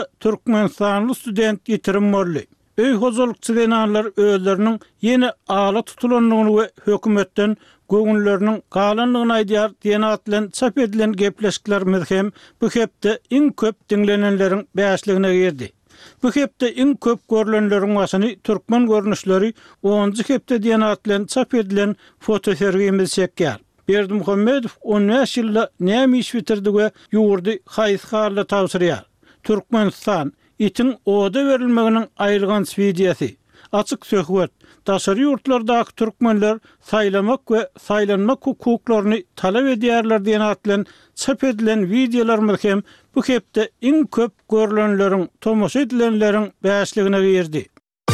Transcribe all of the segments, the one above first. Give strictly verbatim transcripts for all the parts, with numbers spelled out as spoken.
Türkmenistanlı student getirim bolly. Öý hozalykçy denanlar özleriniň ýene ala tutulanlygyny we hökümetden göňülleriniň galanlygyny aýdýar denat bilen çap edilen gepleşiklerimiz hem bu hepde iň köp dinlenenleriň bäşligine girdi. Bu hepde iň köp görülenleriň başyny türkmen görnüşleri onuncu hepde denat bilen çap edilen fotosergimiz çekýär. Berdimuhammedow on beş ýylda näme iş bitirdi we ýurdy haýys harly tawsyrýar. Türkmenistan itin oda verilmeginiň aýrylgan spidiýasy. Açyk söhbet, daşary ýurtlardaky türkmenler saýlamak we saýlanmak hukuklaryny talap edýärler diýen atlan çap edilen videolar hem bu hepde iň köp görülenleriň, tomoş edilenleriň bäşligine girdi.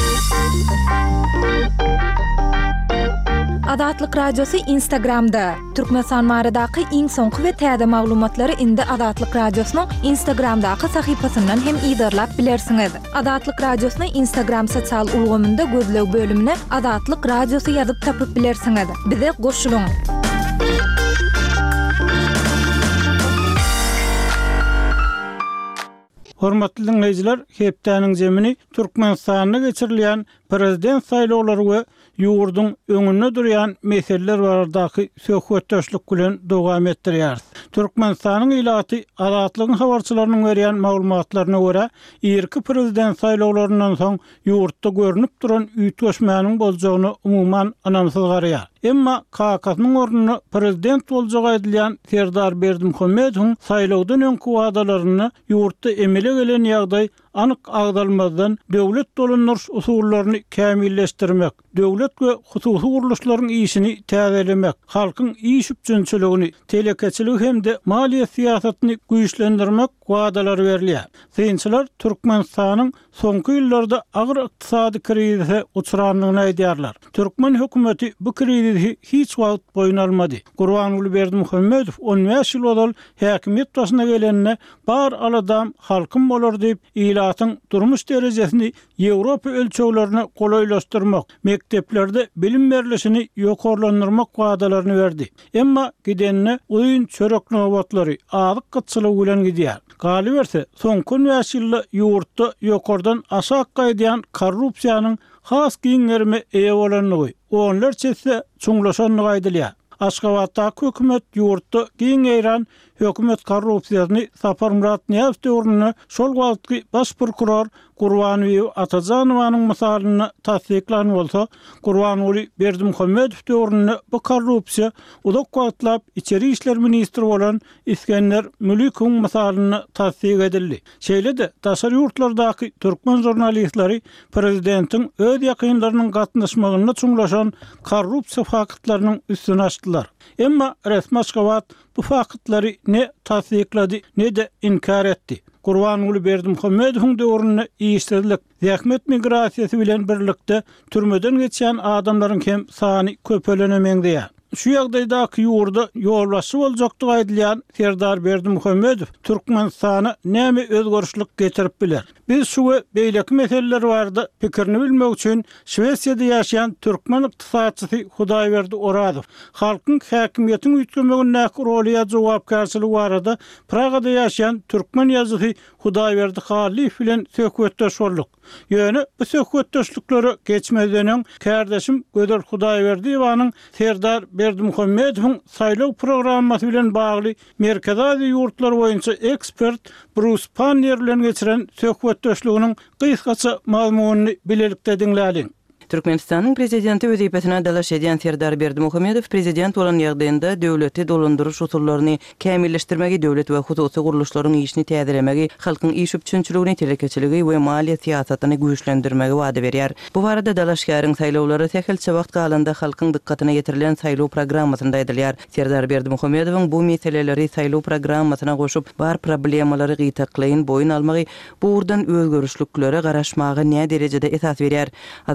Adatlyk radiosu Instagramda. Türkmenistan maradaky iň soňky we täze maglumatlary indi Adatlyk radiosynyň Instagramdaky sahypasyndan hem ýydarlap bilersiňiz. Adatlyk radiosyny Instagram sosial ulgamynda gözleg bölümine Adatlyk radiosu ýazyp tapyp bilersiňiz. Bize goşulyň. Hormatly dinleýijiler, hepdeniň jemini Türkmenistanda geçirilýän prezident saýlawlary we ýurdun öňünde durýan meseleler baradaky söhbetdeşlik bilen dowam etdirýär. Türkmenistanyň ilaty adatlygyň habarçylarynyň berýän maglumatlaryna görä, ýerki prezident saýlawlaryndan soň ýurtda görünip duran üýtgeşmäniň boljagyny umumyň anamsyz garýar. Emma K K S'nyň ornuny prezident boljagy edilýän Serdar Berdimuhammedow saýlawdan öňki wadalaryny ýurtda emele gelen ýagdaý anyk agdalmazdan döwlet dolandyryş usullaryny kämilleşdirmek, döwlet we hususy guruluşlaryň işini täzelemek, halkyň iş üçinçiligini, telekeçiligi hemde maliýe siýasatyny güýçlendirmek wadalary berilýär. Synçylar Türkmenistanyň soňky ýyllarda agyr ykdysady krizise uçuranlygyny aýdýarlar. Türkmen hökümeti bu krizi hiç wagt boyun almady. Gurbanuly Berdimuhammedow on beş ýyl bodal häkimet başyna gelenine bar aladam halkym bolar diýip ilatyň durmuş derejesini Ýewropa ölçeglerine golaýlaşdyrmak, mekteplerde bilim berlişini ýokarlandyrmak wadalaryny berdi. Emma gidenine oýun çörek nowatlary azyk gytçylygy bilen gidýär. Galy berse, soňky beş ýylda ýurtda ýokardan aşağı gaýdýan korrupsiýanyň has giňerme eýe bolanlygy, onlar çetse çuňlaşanlygy aýdylýar. Aşgabatdaky hökümet ýurtda giňeýran hökümet korrupsiýasyny Sapar Murat Niýazow döwründe şol wagtky baş prokuror Gurbanowy Atajanowyň mysalyny tasdiklan bolsa, Gurbanowy Berdimuhammedow döwründe bu korrupsiýa uzak wagtlap içeri işler ministri bolan İskender Müliköň mysalyny tasdik edildi. Şeýle-de daşary ýurtlardaky türkmen jurnalistleri prezidentiň öz ýakynlarynyň gatnaşmagyna çuňlaşan korrupsiýa faktlarynyň üstüne açdylar. Emma resmi Aşgabat bu faktları ne tasdiklady ne de inkar etdi. Gurbanowy Berdimuhammedowyň döwründe işsizlik, zähmet migrasiýasy bilen birlikde türmeden geçýän adamlaryň hem sany köpelenemegdi. Şu ýagdaýdaky ýurda ýolbaşy boljakdygy aýdylýan Serdar Berdimuhammedow Türkmenistana näme özgörüşlik getirip biler. Biz şu beýleki meseleler bardy pikirini bilmek üçin Şwesiýada ýaşaýan türkmen ykdysadçysy Hudaýberdi Oradow halkyň häkimiýetiň üýtgemegine rolýa jogapkarçylygy barada Pragada ýaşaýan türkmen ýazgysy Hudaýberdi Halif bilen söhbetdeş bolduk. Ýöne bu söhbetdeşlikleri geçmeden kardeşim Göder Hudaýberdiýewanyň Serdar Berdimuhammedowyň saýlaw programmasy bilen bagly Merkezi ýurtlar boýunça ekspert Bruce Pannier bilen geçiren söhbetdeşliginiň gysgaça mazmunyny bilelikde diňläliň. Türkmenistanyň prezidenti wezipetine dalaş edýän Serdar Berdimuhammedow prezident bolan ýagdaýynda döwleti dolandyryş usullaryny kämilleşdirmegi, döwlet we hususy guruluşlaryň işini täzelemegi, halkyň iş üçinçiligini, telekeçiligi we maliýe siýasatyny güýçlendirmegi wada berýär. Bu barada dalaşgaryň saýlawlary täkelçe wagt galanda halkyň dikkatyna getirilen saýlaw programmasynda edilýär. Serdar Berdimuhammedowyň bu meseleleri saýlaw programmasyna goşup bar problemalary gytaklaýyn boyun almagy, bu urdan özgörüşliklere garaşmagy näme derejede esas berýär. Adatlyk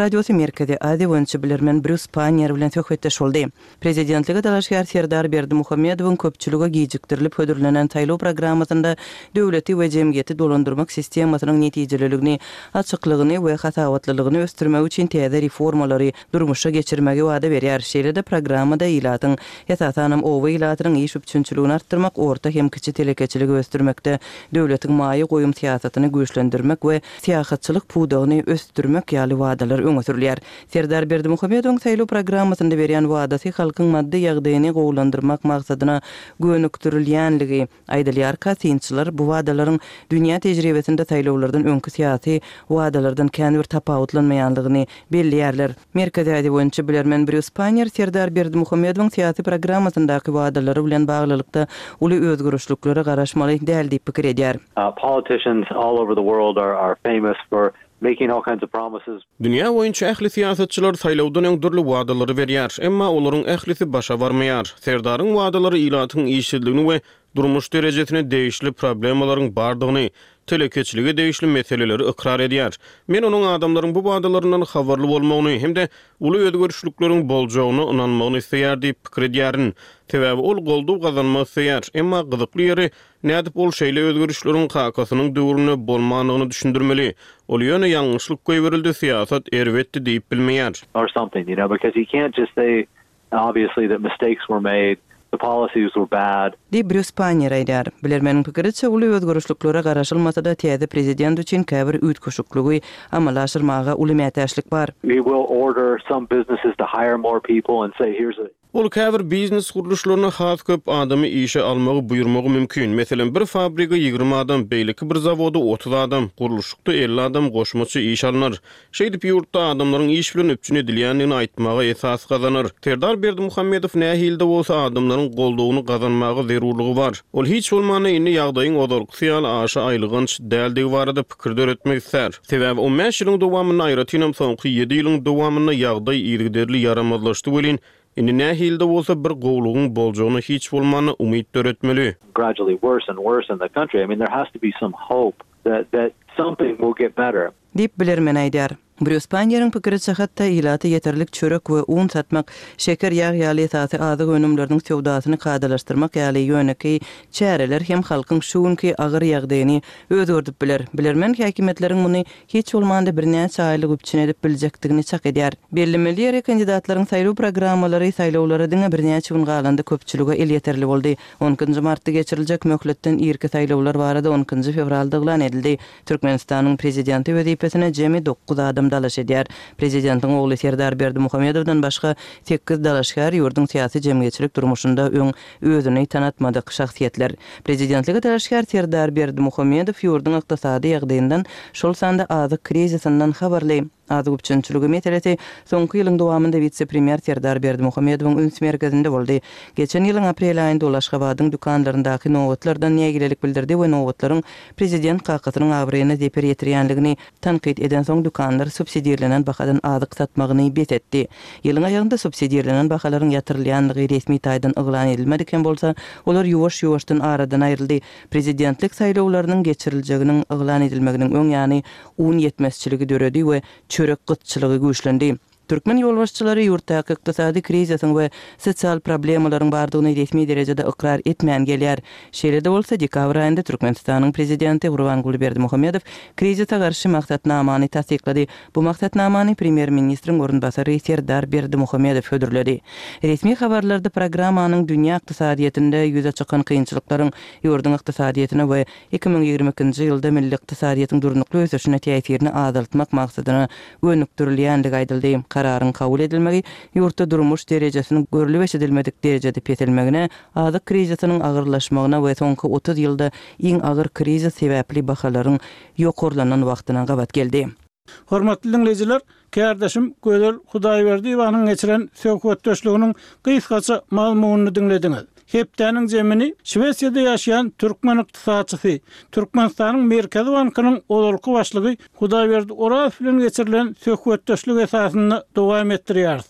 Radiosu Merkezi adi wönçü bilermen Bruce Panier bilen söhbetdeş boldy. Prezidentligi dalaşgar Serdar Berdimuhammedowyň köpçüligi gijikdirilip hödürlenen taýloo programmasynda döwleti we jemgyýeti dolandyrmak sistemasynyň netijelerligini, açyklygyny we hatawatlylygyny östürmek üçin täze reformalary durmuşa geçirmegi wada berýär. Şeýle-de programmada ilatyň esasanam owa ilatynyň iş üçinçiligini artdyrmak, orta hem kiçi telekeçiligi östürmekde döwletiň maýy goýum siýasatyny güýçlendirmek we siýasatçylyk puwdagyny östürmek ýaly wadalar öňe sürülýär. Serdar Berdimuhammedowyň saýloo programmasynda berýän wadasy halkyň maddi ýagdaýyny gowlandyrmak maksadyna gönükdirilýänligi aýdylýar. Kasynçylar bu wadalaryň dünýä tejribesinde saýlowlardan öňkü syýasy wadalardan kän bir tapawutlanmaýanlygyny belliýärler. Merkezi adi boýunça bilermen Bruce Panier Serdar Berdimuhammedowyň syýasy programmasyndaky wadalary bilen baglylykda uly özgürüşliklere garaşmaly däl diýip pikir edýär. Uh, politicians all over the world are, are famous for making all kinds of promises. Dünya boýunça ähli siýasatçylar saýlawdan öň dürli wadalary berýär, emma olaryň ählisi başa barmaýar. Serdaryň wadalary ilatyň işçiligini we durmuş derejesine değişli problemalaryň bardygyny, telekeçiligi değişli meseleleri ikrar edýär. Men onuň adamlaryň bu wadalaryndan habarly bolmagyny hem de uly özgürüşlikleriň boljagyny inanmagyny isleýär diýip pikir edýärin. Sebäbi ol goldu gazanmak isleýär, emma gyzykly ýeri nädip ol şeýle özgürüşleriň kakasynyň döwrüne bolmanyny düşündirmeli. Ol ýöne ýalňyşlyk goýberildi, siýasat erwetdi diýip bilmeýär. Or something, you know, because you can't just say obviously that mistakes were made. The policies were bad. Di Bruce Panier aýdýar. Bilermeniň pikiriçe uly özgürüşliklere garaşylmasa da täze prezident üçin käbir üýtgeşikliги amalaşdyrmaga uly mätäçlik bar. We will order some businesses to hire more people and say here's a Ol käbir biznes guruluşlaryna has köp adamy işe almagy buýurmagy mümkin. Meselen bir fabrika ýygrimi adam, beýleki bir zawoda otuz adam, guruluşlukda elli adam goşmaçy iş alnar. Şeýdip ýurtda adamlaryň iş bilen öpçün edilýänligini aýtmaga esas gazanır. Serdar Berdimuhammedow nähilde bolsa adamlaryň goldugyny gazanmagy zerurlygy bar. Ol hiç bolmany indi ýagdaýyň odorksyal aşa aýlygynç däldigi barada pikir döretmek isler. Sebäbi o beş ýylyň dowamyny aýratynam soňky yedi ýylyň dowamyny ýagdaý ýergderli yaramazlaşdy welin. Indi nähilde bolsa bir gowlugyň boljagyny hiç bolmany umyt döretmeli. Gradually worse and worse in the country. I mean, there has to be some hope that that something will get better. Dip bilermen aýdýar. Bruce Panier'in pikiriçe hatda ilaty yeterlik çörek we un satmak, şeker ýag ýaly esasy azyk önümleriniň sowdasyny kadalaşdyrmak ýaly ýöneki çäreler hem halkyň şuňky agyr ýagdaýyny özgörtüp biler. Bilermen häkimetleriň muny hiç bolmanda bir näçe aýlyk üçin edip biljekdigini çak edýär. Bellemeli ýere kandidatlaryň saýlaw programmalary saýlawlara diňe bir näçe gün galanda köpçüligi el ýeterli boldy. onunçy martda geçiriljek möhletden ýerki saýlawlar barada onunçy fevralda eglan edildi. Türkmenistanyň prezidenti wezipesine jemi dokuz adam dalaş edýär. Prezidentiň ogly Serdar Berdimuhammedowdan başga sekiz dalaşgar ýurdun syýasy jemgyýetçilik durmuşynda öň özüni tanatmadyk şahsiýetler. Prezidentligi dalaşgar Serdar Berdimuhammedow ýurdun ykdysady ýagdaýyndan şol sanda azyk krizisinden habarly. Azyk üçinçiligi meselesi soňky ýylyň dowamynda vitse-premier Serdar Berdimuhammedowyň üns merkezinde boldy. Geçen ýylyň aprel aýynda Ulaşgabadyň dükanlaryndaky nowatlardan nägilelik bildirdi we nowatlaryň prezident kakasynyň awryna zeper ýetirýänligini tanqid eden soň dükanlar subsidiýalenen bahadan azyk satmagyny betetdi. Ýylyň aýagynda subsidiýalenen bahalaryň ýatyrylýanlygy resmi taýdan eglan edilmediken bolsa, olar ýuwaş-ýuwaşdan aradan aýryldy. Prezidentlik saýlawlarynyň geçiriljeginiň eglan edilmeginiň öň ýany un ýetmezçiligi döredi we çörek gıtçılığı güýçlendi. Türkmen ýolbaşçylary ýurtdaky ykdysady krizisyň we sosial problemalaryň bardygyny resmi derejede ikrar etmän gelýär. Şeýle-de bolsa dekabr aýynda Türkmenistanyň prezidenti Gurbanguly Berdimuhammedow krizise garşy maksatnamany tasdiklady. Bu maksatnamany premier ministriň orunbasary Serdar Berdimuhammedow hödürledi. Resmi habarlarda programmanyň dünýä ykdysadyetinde ýüze çykan kynçylyklaryň ýurdun ykdysadyetine we iki ming ýigirme ikinji ýylda milli ykdysadyetiň durnukly ösüşine täsirini azaltmak maksadyna gönükdirilýänligi aýdyldy. Kararyň kabul edilmegi ýurtda durmuş derejesini görülip edilmedik derejede petelmegine, azyk krizisiniň agyrlaşmagyna we soňky otuz ýylda iň agyr krizis sebäpli bahalaryň ýokurlanan wagtyna gabat geldi. Hormatly dinleyijiler, kärdeşim Gözel Hudaýberdiýewanyň geçiren söhbetdeşliginiň gysgaça maglumatyny dinlediňiz. Hepdäniň jemini Şwesiýada ýaşaýan türkmen ykdysadçysy, Türkmenistanyň Merkezi Bankynyň olurky başlygy Hudaýberdi Orazow bilen geçirilen söhbetdeşlik esasyny dowam etdirýär.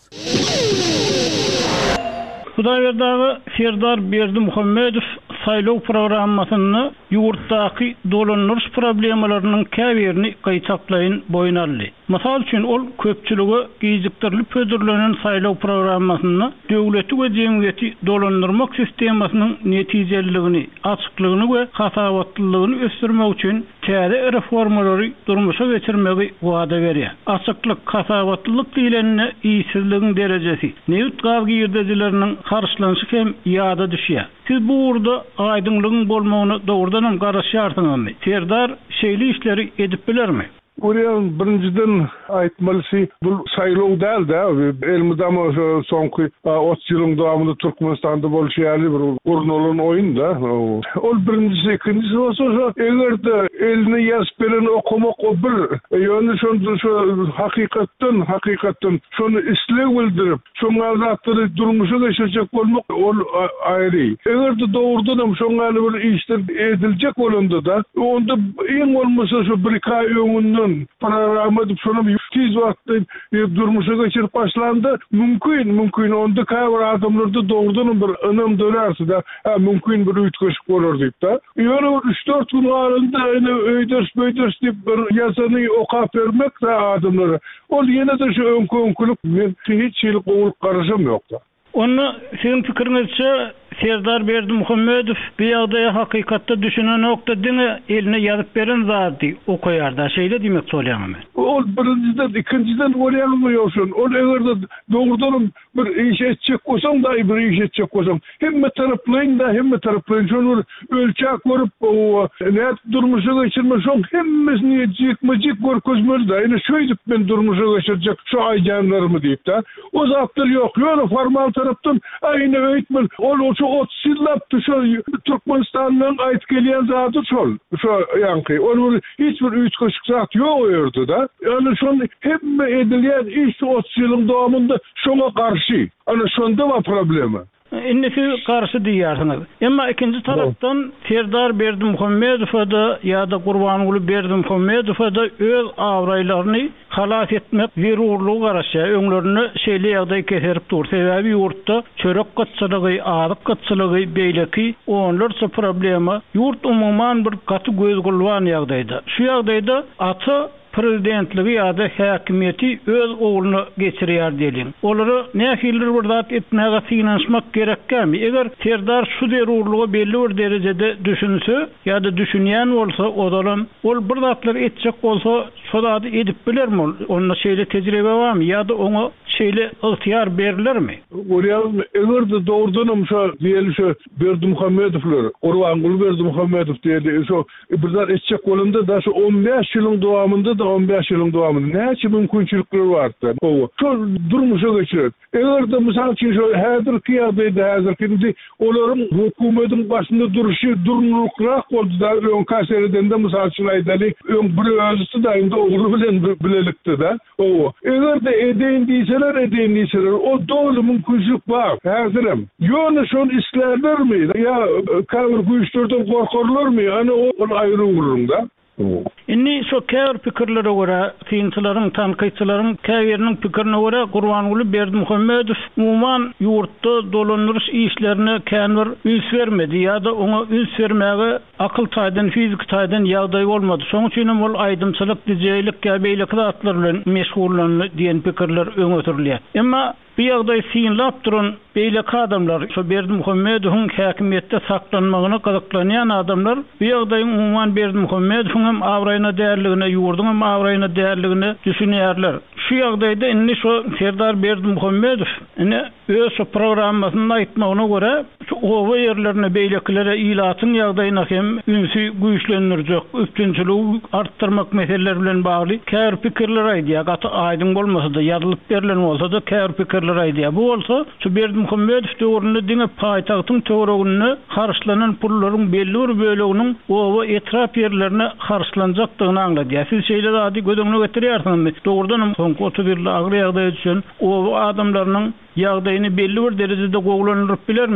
Hudaýberdi Serdar Berdimuhammedow saýlaw programmasyny ýurtdaky dolandyryş problemalarynyň käbirini gaýtaklaýyn boýun aldy. Mysal üçin ol köpçüligi gijikdirilip pödürlenen saýlaw programmasyny döwleti we jemgyýeti dolandyrmak sistemasynyň netijeligini, açyklygyny we hasawatlylygyny ösdürmek üçin täze reformalary durmuşa geçirmegi wada berýär. Açyklyk, hasawatlylyk diýilende iýsizligiň derejesi, newt gawgy ýerdejileriniň karşylanşy hem ýada düşýär. Siz bu urda aýdynlygyň bolmagyny dogrudan hem garaşýarsyňyzmy? Serdar şeýli işleri edip bilermi? Oraya birinciden aytmalısı bu sayılaw däl de elimizde soňky otuz ýylyň dowamında Türkmenistanda bolşýarly bir urun olan oyun da ol birincisi ikincisi bolsa egerde elini ýazyp beren okumak o bir ýöne şonu şu hakykatdan hakykatdan şonu isleg bildirip şoňa zatly durmuşa geçirjek bolmak ol aýry. Egerde dogrudan hem şoňa bir işler ediljek bolanda da onda iň bolmasa şu bir iki aý öňünden programma dip şonu tez wagtda durmuşa geçirip başlandy. Mümkin, mümkin onda käbir adamlarda dogrudan bir önüm dönerse de mümkin bir ütköşük bolar diýip da. Ýöne üç dört gün aralykda ene öýders beýders diýip bir ýazany okap bermek de adamlara. Ol ýene de şu öňkönçülük men hiç ýyl gowul garaşam ýok da. Onu senin fikriňizçe Serdar Berdimuhammedow bir ýagdaýa hakykatda düşünen nokta diňe eline ýazyp beren zady okaýarda. Şeýle diýmek bolýarmy? Ol birinciden, ikinciden oryanmy ýokşun. Ol egerde dogrudan bir iş etjek bolsaň da bir iş etjek bolsaň, hemme taraplaryň da hemme taraplaryň şonu ölçäk görüp näet durmuşa geçirme şoň hemmesini jekmejek görkezmeli da. Ene şöýdip men durmuşa geçirjek şu aýjanlarmy diýip da. O zatlar ýok. Ýöne formal tarapdan aýyny öýtmel. Ol şu otuz ýyllap şu Türkmenistanyň aýt gelýän zady şol. Şu ýanky ol hiçbir ütköşük zat ýok ýerde da. Yani şonu hemme edilýän iş otuz ýylyň dowamında şoňa karşı. Ana şonda wa problemi. Innisi karşı diýärsiňiz. Emma ikinji tarapdan Serdar Berdimuhammedow da ýa-da Gurbanuly Berdimuhammedow da öz awraýlaryny halas etmek zerurlugy garaşýar. Öňlerini şeýle ýagdaý keserip dur. Sebäbi ýurtda çörek gatçylygy, azyk gatçylygy beýleki onlarça problema ýurt umumyň bir gaty göz gulwan ýagdaýda. Şu ýagdaýda ata prezidentligi ýa-da häkimiýeti öz ogluny geçirýär diýelim. Olary nähildir bir zat etmäge finanşmak gerekkämi? Eger Serdar şu zerurlugy belli bir derejede düşünse ýa-da düşünýän bolsa, odalan ol bir zatlar etjek bolsa, şolady edip bilermi? Onda şeýle tejribe barmy ýa-da oňa şeýle ygtyýar berilermi? Orýan egerde dogrudan şu diýeli şu Berdimuhammedowlar, Gurbanuly Berdimuhammedow diýeli şu bir zat etjek bolanda da şu on beş ýylyň dowamında on beş ýylyň dowamında näçe mümkinçilikler bardy. O şol durmuşa geçirir. Egerde mysal üçin şu häzirki ýagdaýda häzirki olaryň hökümetiň başynda duruşy durnulyk boldy da öň kasereden de mysal üçin aýdaly öň bir özüsi da indi ogly bilen bilelikdi da. O egerde edeýin diýseler edeýin diýseler o dogry mümkinçilik bar. Häzirim. Ýöne şol islerlermi? Ya käbir güýçlerden gorkarlarmy? Ana o aýry urunda. Inni şu käbir pikirlere görä, fiýinçilaryň, tanqyçylaryň käbiriniň pikirine görä Gurbanuly Berdimuhammedow umumyň ýurtda dolandyryş işlerine känbir üns bermedi ýa-da oňa üns bermäge akyl taýdan, fizik taýdan ýagdaý bolmady. Şoň üçin ol aýdymçylyk, dijeýlik, käbeýlik zatlar bilen meşgullandy diýen pikirler öňe sürilýär. Emma bu ýagdaý synlap duran beýleki adamlar, şu Berdimuhammedowyň häkimiýetde saklanmagyna gazaplanýan adamlar, bu ýagdaýyň umumyň Berdimuhammedowyň hem awraýyna däerligine, ýurduň hem awraýyna däerligine düşünýärler. Şu ýagdaýda indi şu Serdar Berdimuhammedow ine öz programmasyny aýtmagyna görä, şu owa ýerlerine beýlekilere ilatyň ýagdaýyna hem ünsü güýçlendirjek, üstünçiligi artdyrmak meseleleri bilen bagly käbir pikirler aýdýar. Gaty aýdym bolmasa da ýazylyp berilen bolsa da käbir pikirler aýdýar. Bu bolsa şu Berdimuhammedow döwründe diňe paýtagtyň töweregine karşylanan pullaryň belli bir böleginiň owa etrap ýerlerine karşylanjakdygyny anladýar. Siz şeýle zady gödüňe getirýärsiňizmi? Dogrudan soňky otuz bir agry ýagdaý üçin owa adamlarynyň ýagdaýyny belli bir derejede gowlandyryp bilermi? Kiçi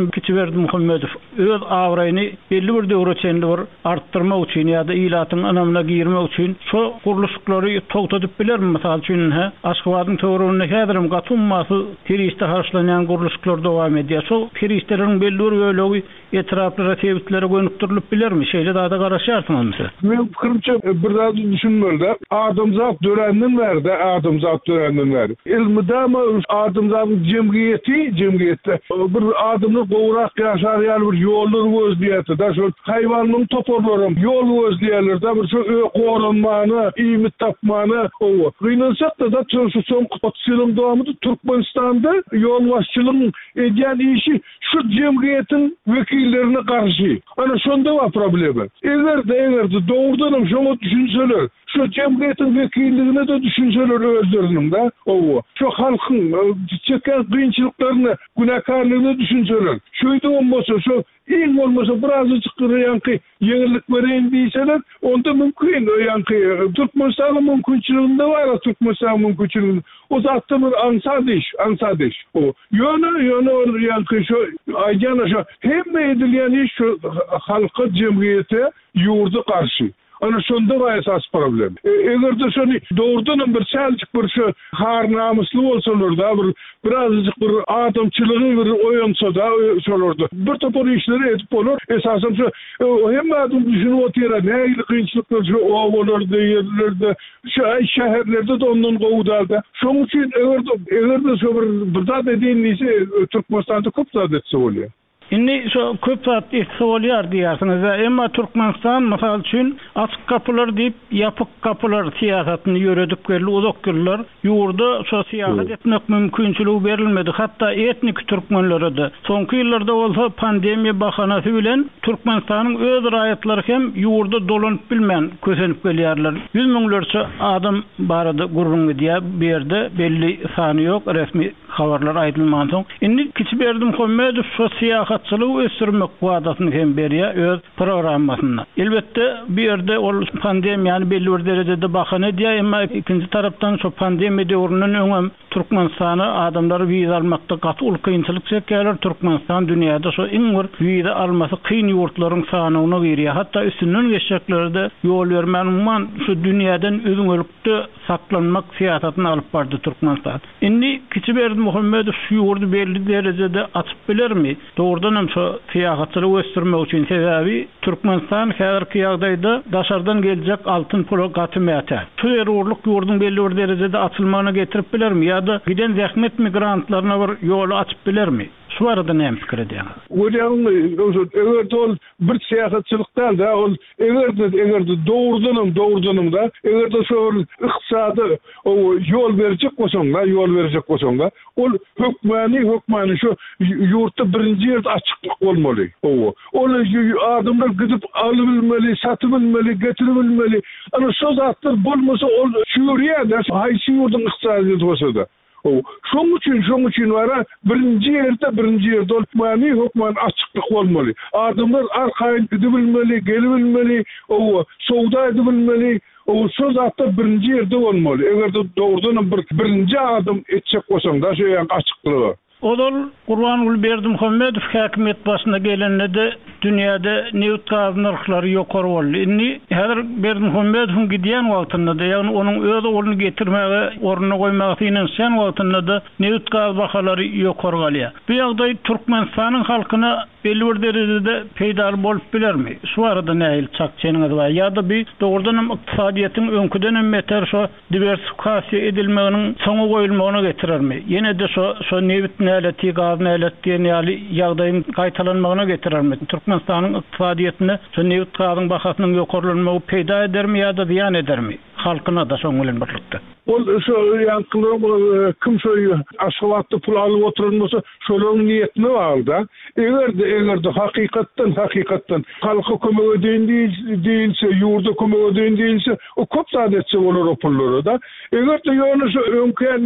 Berdimuhammedow öz awraýyny belli bir döwreçenli bir artdyrmak üçin ýa-da ilatyň anamyna girmek üçin şu guruluşlary togtadyp bilermi? Mysal üçin ha Aşgabatyň töwereginde häzirim gatulmasy teriste harçlanan guruluşlar dowam edýär. Şu teristlerin belli bir bölegi etraplara tebitlere gönükdirilir bilermi? Şeýle daha da garaşýarsyňyz. Men pikirimçe bir daha düşünmeli. Adamzat dörenden verdi, adamzat dörenden verdi. Ilmida ama adamzatın cemiyeti, cemiyette bir adamı gowrak ýaşar ýaly bir ýollar gözleýär. Da şu haýwanyň toporlarym ýol gözleýärler da bir şu goranmany, iými tapmany o. Gynansak da şu soň otuz ýylyň dowamında Türkmenistanda ýol başçylygyň edýän işi şu cemiyetiň wekillerine garşy. Ana şonda wa problemi. Eger de eger de doğrudan şoňa düşünseler, şu cemiyetiň wekilligine de düşünseler özleriniň da o. Şu halkyň çeken kynçylyklaryny, günakarlygyny düşünseler. Şöýde bolmasa şu iň bolmasa birazcık ýanky ýeňillik bereň diýseler, onda mümkin ýanky Türkmenistanyň mümkinçiliginde bar, Türkmenistanyň mümkinçiliginde. O zatda bir ansadiş, ansadiş. O ýöne ýöne ýanky şu aýdana şu hemme edilýän iş şu halka cemiyete ýurdy garşy. Ana şonda var esas problem. E, eger de şonu doğrudan bir selçik bir şu har namuslu bolsalar da bir birazcık bir adamçylygy bir oýansa da şolorda bir topar işleri etip bolar. Esasen şu hem adam düşünüp otyra näýli kynçylyklar şu owalarda ýerlerde şu şäherlerde de ondan gowdalda. Şoň üçin eger eger de şu bir bir da dediğinizi Türkmenistanda köp zat etse bolýar. Inni şu köp zat etse bolýar diýersiňiz. Emma Türkmenistan mysal üçin açyk kapılar diýip ýapyk kapılar siýasatyny ýöredip geldi. Uzak ýyllar ýurda şu siýasat etmek mümkinçiligi berilmedi. Hatda etnik türkmenlere de. Soňky ýyllarda bolsa pandemiýa bahanasy bilen Türkmenistanyň öz raýatlary hem ýurda dolanyp bilmän kösenip gelýärler. Yüz miňlerçe adam barady gurrun diýär berde belli sany ýok, resmi habarlar aýdylmagan soň. Indi kiçi Berdimuhammedow şu siýasatçylygy ösürmek wadatyny hem berýär öz programmasyna. Elbetde bir ýerde ol pandemiýany belli bir derejede bahana diýär, emma ikinji tarapdan şu pandemiýa döwründen öňem Türkmenistany adamlary wiza almakda gaty ul kynçylyk çekýärler. Türkmenistan dünýäde şu iň bir wiza almasy kyn ýurtlaryň sanyna girýär. Hatda üstünden geçeklerde ýol bermän umman şu dünýäden özüňlükde saklanmak siýasatyny alyp bardy Türkmenistan. Indi kiçi Berdimuhammedow şu ýurdu belli derejede açyp bilermi? Doğrudan hem şu siýasatçylygy ösdürmek üçin sebebi Türkmenistan häzirki ýagdaýda daşardan geljek altyn pula gatymýatdy. Şu ýerurluk ýurdun belli bir derejede açylmagyna getirip bilermi ýa-da giden zähmet migrantlaryna bir ýol açyp bilermi? Şu arada näme pikir edýäňiz? Oýan eger ol bir siýasatçylykdan da ol eger de eger de doğrudan doğrudan da eger de şu ykdysady o ýol berjek bolsaň da ýol berjek bolsaň da ol hökmani hökmani şu ýurtda birinji ýerde açyklyk bolmaly. O ol adamlar gidip alybilmeli, satybilmeli, getiribilmeli. Ana şu zatlar bolmasa ol şuuriýa-da haýsy ýurdun ykdysady bolsa da o şoň üçin şoň üçin wara birinji ýerde birinji ýerde olmany hökmen açyklyk bolmaly. Adamlar arkaýyn gidebilmeli, gelebilmeli, o sowda edebilmeli. O şu zatda birinji ýerde bolmaly. Eger de doğrudan bir birinji adam etjek bolsaň da şu ýa açyklygy. Odol Gurbanul Berdimuhammedow häkimet başyna gelende dünýäde neft gaz narhlary ýokary boldy. Indi häzir Berdimuhammedow gidýän wagtynda da ýagny onuň öz oğluny getirmäge, ornuna goýmagy inen sen wagtynda da neft gaz bahalary ýokary galýar. Bu ýagdaý Türkmenistanyň halkyna belli bir derejede peýda bolup bilermi? Şu arada näil çakçynyňyz bar ýa-da bir dogrudan hem ykdysadyýatyň öňküden hem beter şu diversifikasiýa edilmeginiň soňa goýulmagyna getirermi? Ýene de şu şu neft näletdi, gaz näletdi ýaly ýagdaýyň gaýtalanmagyna getirermi? Türkmenistanyň ykdysadyýatyny şu neft gazyň bahasynyň ýokarlanmagy peýda edermi ýa-da ziýan edermi? Halkyna da şoň bilen birlikde. Ol şu ýankylar kim şu Aşgabatda pul alyp oturmasa şolaryň niýetini alda. Eger de eger de hakykatdan hakykatdan halka kömek edýän diýilse, ýurda kömek edýän diýilse, o köp zat etse bolar o pullary da. Eger de ýöne şu öňkärni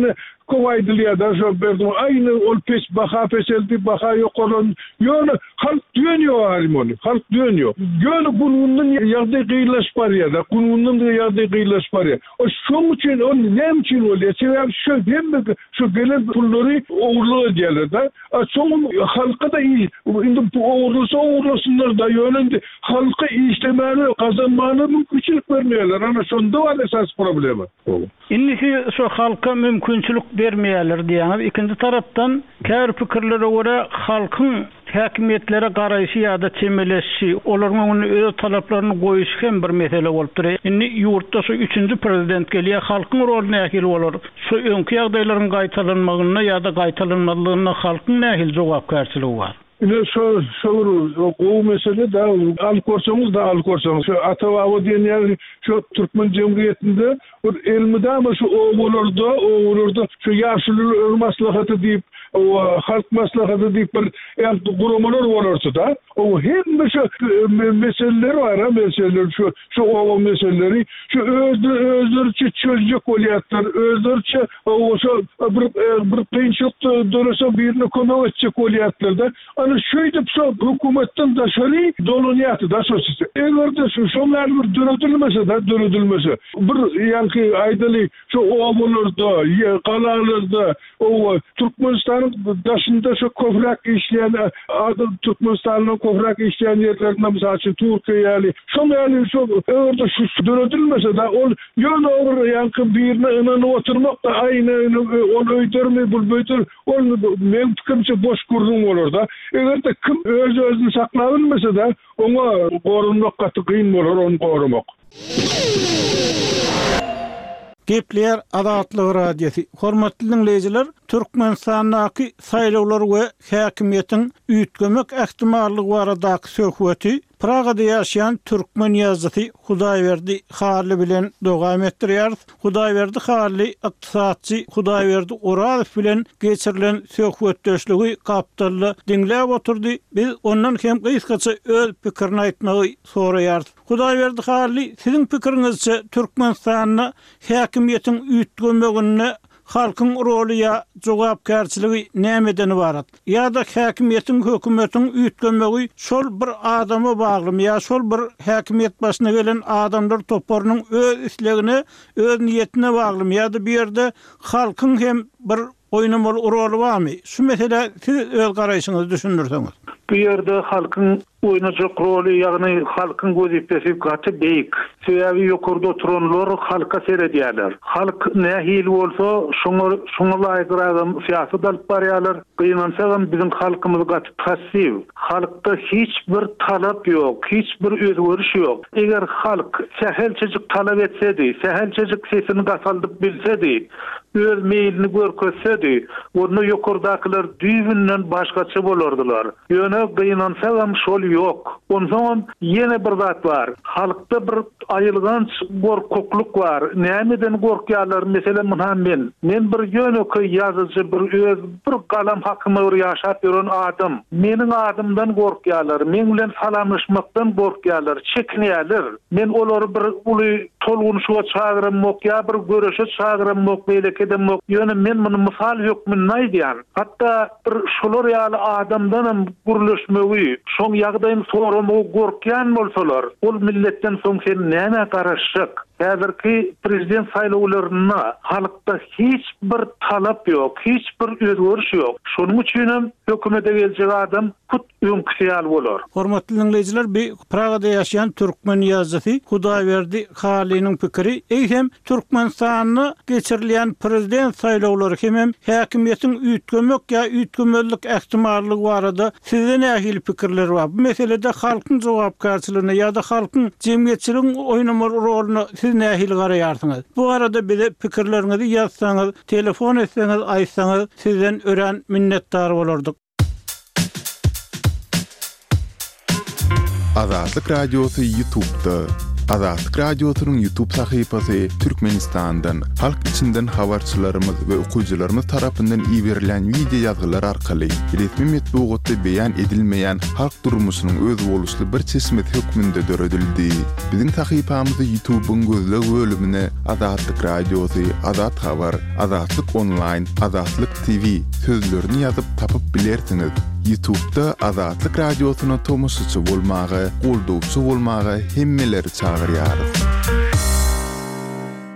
kovaydılıya da şu berdim aynı ol pes baha peseldi baha yok olan yönü halk dönüyor halimoni halk dönüyor yönü bunun yardı kıylaş var ya da bunun da yardı kıylaş var ya o şu için o ne için oluyor sebep şu hem şu gelen pulları uğurlu diyorlar da son halka da iyi indi bu uğurlusu uğurlusunlar da yönünde halka işlemeli kazanmanı mümkünçülük vermiyorlar ana sonda var esas problemi. İnnisi şu halka mümkünçülük vermeýärler diýäňiz. İkinji tarapdan käbir pikirlere göre halkın häkimetlere garaýşy ýa-da çemeleşi, olaryň öz talaplaryny goýuş hem bir mesele bolup durar. Indi ýurtda şu üçünji prezident gelýär, halkyň rolu nähil bolar? Şu öňki ýagdaýlaryň gaýtalanmagyna ýa-da gaýtalanmalygyna halkyň nähil jogapkärçiligi bar? Ine şu şu o mesele de al korsamız da al korsamız. Şu Atavavo diyen yani şu Türkmen Cumhuriyeti'nde o elmide ama şu oğulurda oğulurda şu yaşlılar maslahatı deyip o halk maslahatı deyip bir yani kurumalar olursa da o hem şu meseleler var ha meseleler şu şu o meseleleri şu özür özürçü çözecek oluyatlar özürçü o şu bir bir kıyınçlık dönüse birine konu edecek oluyatlar da ana şöyle şu hükümetten de şöyle doluniyatı da sözü. Eğer de şu şunlar bir dönüdülmese de dönüdülmese bir yani aydalı şu oğullarda kalalarda o Türkmenistan'ın dışında şu kovrak işleyen adı Türkmenistan'ın kovrak işleyen yerlerinde mesela Türkiye yani şu yani şu eğer de şu dönüdülmese de o yön olur yani birine inanı oturmak da aynı onu öydürme bul böytür onu men fikrimçe boş kurdum olur da eğer de kim öz özünü saklayabilmese de ona korunmak katı kıyın olur onu korumak. Gepler Adatlyk radiosu. Hormatly dinleyijiler, Türkmenistanyňky saýlawlar we häkimiýetiň üýtgemek ähtimallygy baradaky söhbeti Pragada ýaşaýan türkmen ýazgysy Hudaýberdi Harly bilen dowam etdirýär. Hudaýberdi Harly ykdysadçy Hudaýberdi Orazow bilen geçirilen söhbetdeşligi kapitally dinläp oturdy. Biz ondan hem gysgaça öz pikirini aýtmagy soraýar. Hudaýberdi Harly, siziň pikiriňizçe Türkmenistanyň häkimiýetiň üýtgemegine halkyň rolu ýa jogapkärçiligi nämeden ibarat? Ýa-da häkimiýetiň hökümetiň üýtgemegi şol bir adama baglymy ýa şol bir häkimiýet başyna gelen adamlar toplarynyň öz islegine, öz niýetine baglymy ýa-da bir ýerde halkyň hem bir oýnamaly rolu barmy? Şu mesele siz öz garaýşyňyzy düşünürseňiz. Bu ýerde halkyň oýnajak roli ýagny halkyň gözipesi gaty beýik. Sebäbi ýokurda oturanlar halka seredýärler. Halk nähil bolsa şoňa şoňa laýyk syýasat alyp barýarlar. Gynansa bizim halkymyz gaty passiv. Halkda hiç bir talap ýok, hiç bir özgörüş ýok. Eger halk sähelçejik talap etsedi, sähelçejik sesini gasaldyp bilsedi, öz meýilini görkezsedi, onu ýokurdakylar düýbünden başgaça bolardylar. Ýöne gynansa şol yok. Ondan yine bir zat var. Halkta bir ayılgan korkukluk var. Nämeden korkýarlar? Mesela munhan men. Men bir ýönöki ýazyjy bir öz bir galam hakymy ýaşap ýören adam. Meniň adamdan korkýarlar. Men bilen salamlaşmakdan korkýarlar, çekinýärler. Men olary bir uly tolgunşyga çagyrmak ýa bir görüşe çagyrmak beýleki edemok. Ýöne men muny mysal hökmüne aýdýan. Hatda bir şolar ýaly adamdan gurulşmegi, şoň ýagdaýyny soramagy gorkýan bolsalar, ol milletden soň sen näme garaşyk? Häzirki prezident saýlawlaryna halkda hiç bir talap ýok, hiç bir özgörüş ýok. Şonuň üçin hökümete geljek adam put öňküsýal bolar. Hormatly dinleyijiler, bir Pragada ýaşaýan türkmen ýazgysy Hudaýberdi Halynyň pikiri eýsem Türkmenistanyny geçirilýän prezident saýlawlary hem häkimiýetiň üýtgemek ýa üýtgemelik ähtimallygy barada sizde nähili pikirler bar? Bu meselede halkyň jogapkärçiligine ýa-da halkyň jemgyýetçiligiň oýnamaly roluny siz nähili garaýarsyňyz? Bu arada bize pikirleriňizi ýazsaňyz, telefon etseňiz, aýtsaňyz sizden ören minnetdar bolardyk. Adatlyk radiosu YouTube'da Azatlyk Radiosynyň YouTube sahypasy Türkmenistandan halk içinden habarçylarymyz we okuwçylarymyz tarapyndan ýiberilen video ýazgylar arkaly resmi metbuatda beýan edilmeýän halk durmuşynyň öz boluşly bir çeşmet hökmünde döredildi. Biziň sahypamyzy YouTube'un gözleg bölümine Azatlyk Radiosy, Azat Habar, Azatlyk Online, Azatlyk T V sözlerini ýazyp tapyp bilersiňiz. YouTube'da Azatlyk Radiosyna tomusçy bolmagy, goldowçy bolmagy hemmeleri çagyrýar.